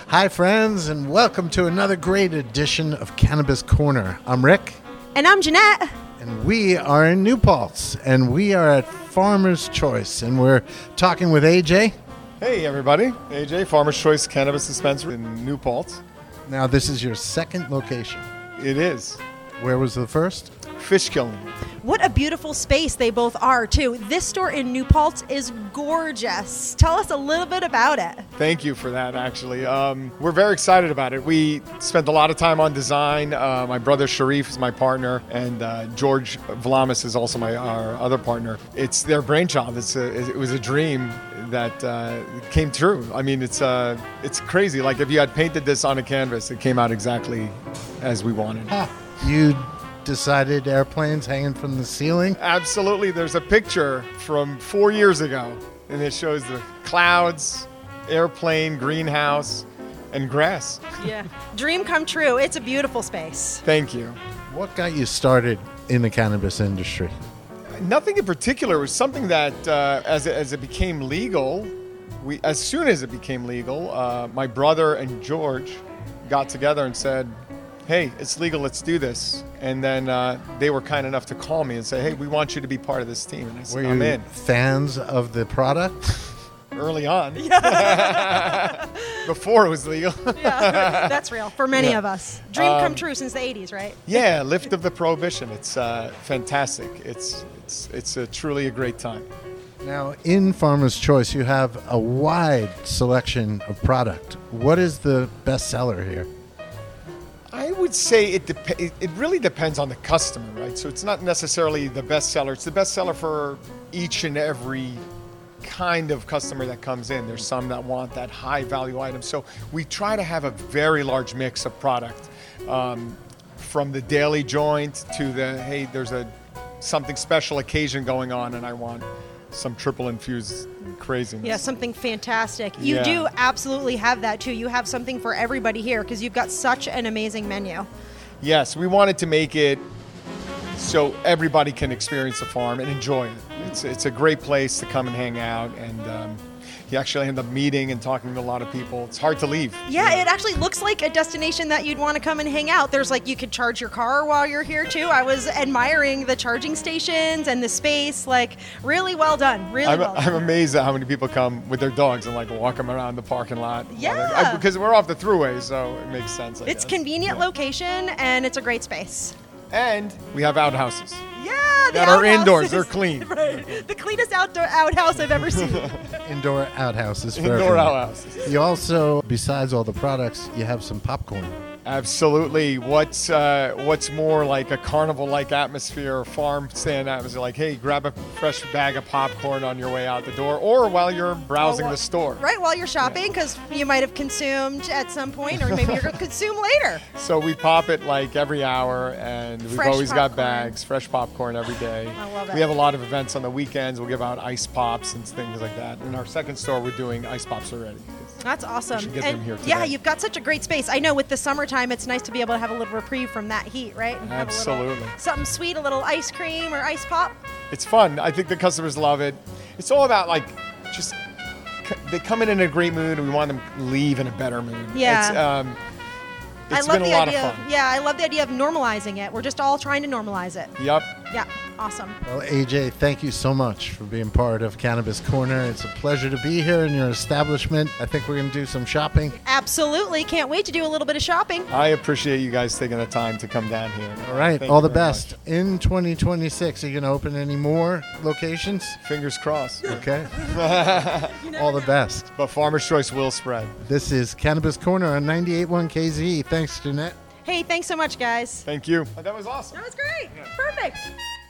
Hi, friends, and welcome to another great edition of Cannabis Corner. I'm Rick. And I'm Jeanette. And we are in New Paltz, and we are at Farmer's Choice, and we're talking with AJ. Hey, everybody. AJ, Farmer's Choice Cannabis Dispensary in New Paltz. Now, this is your second location. It is. Where was the first? Fishkiln. What a beautiful space they both are, too. This store in New Paltz is gorgeous. Tell us a little bit about it. Thank you for that, actually. We're very excited about it. We spent a lot of time on design. My brother Sharif is my partner, and George Vlamis is also our other partner. It's their brainchild. It was a dream that came true. I mean, it's crazy. Like, if you had painted this on a canvas, it came out exactly as we wanted. You decided airplanes hanging from the ceiling? Absolutely. There's a picture from 4 years ago, and it shows the clouds, airplane, greenhouse, and grass. Yeah. Dream come true. It's a beautiful space. Thank you. What got you started in the cannabis industry? Nothing in particular. It was something that, as it became legal, as soon as it became legal, my brother and George got together and said, hey, it's legal, let's do this. And then they were kind enough to call me and say, hey, we want you to be part of this team. And I said, I'm in. Fans of the product? Early on. Before it was legal. Yeah, that's real for many of us. Dream come true since the 80s, right? Yeah, lift of the prohibition. It's fantastic. It's truly a great time. Now, in Farmer's Choice, you have a wide selection of product. What is the best seller here? I would say it really depends on the customer, right? So it's not necessarily the best seller. It's the best seller for each and every kind of customer that comes in. There's some that want that high value item. So we try to have a very large mix of product, from the daily joint to the, hey, there's something special occasion going on and I want some triple infused craziness. Yeah, something fantastic. You do absolutely have that too. You have something for everybody here because you've got such an amazing menu. Yes, we wanted to make it so everybody can experience the farm and enjoy it. It's a great place to come and hang out, and you actually end up meeting and talking to a lot of people. It's hard to leave. Yeah, it actually looks like a destination that you'd want to come and hang out. There's you could charge your car while you're here too. I was admiring the charging stations and the space. Really well done. Really well done. I'm amazed at how many people come with their dogs and walk them around the parking lot. Yeah. Because we're off the thruway, so it makes sense. It's convenient location and it's a great space. And we have outhouses. Yeah, that are indoors. They're clean. Right. The cleanest outhouse I've ever seen. Indoor outhouses. Indoor outhouses. You also, besides all the products, you have some popcorn. Absolutely. What's more like a carnival-like atmosphere, farm stand atmosphere? Hey, grab a fresh bag of popcorn on your way out the door, or while you're browsing the store. Right, while you're shopping, because you might have consumed at some point, or maybe you're going to consume later. So we pop it every hour, and we've always got bags, fresh popcorn every day. I love it. We have a lot of events on the weekends. We'll give out ice pops and things like that. In our second store, we're doing ice pops already. That's awesome. We should get them here today. Yeah, you've got such a great space. I know with the summertime, it's nice to be able to have a little reprieve from that heat, right? And absolutely. Something sweet, a little ice cream or ice pop. It's fun. I think the customers love it. It's all about they come in a great mood, and we want them to leave in a better mood. Yeah. It's been a lot of fun. Yeah, I love the idea of normalizing it. We're just all trying to normalize it. Yep. Yeah, awesome. Well, AJ, thank you so much for being part of Cannabis Corner. It's a pleasure to be here in your establishment. I think we're going to do some shopping. Absolutely. Can't wait to do a little bit of shopping. I appreciate you guys taking the time to come down here. All right. All the best. In 2026, are you going to open any more locations? Fingers crossed. Okay. All the best. But Farmer's Choice will spread. This is Cannabis Corner on 98.1 KZ. Thanks, Jeanette. Hey, thanks so much, guys. Thank you. That was awesome. That was great. Yeah. Perfect.